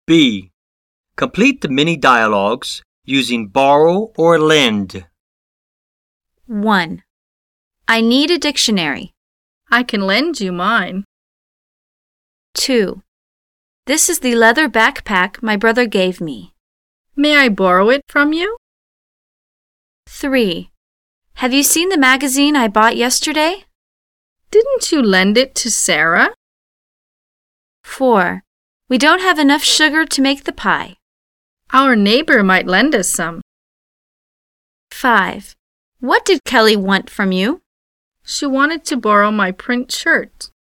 B. Complete the mini dialogues using borrow or lend. 1. I need a dictionary. I can lend you mine. 2. This is the leather backpack my brother gave me. May I borrow it from you? 3. Have you seen the magazine I bought yesterday? Didn't you lend it to Sarah? 4. We don't have enough sugar to make the pie. Our neighbor might lend us some. 5. What did Kelly want from you? She wanted to borrow my print shirt.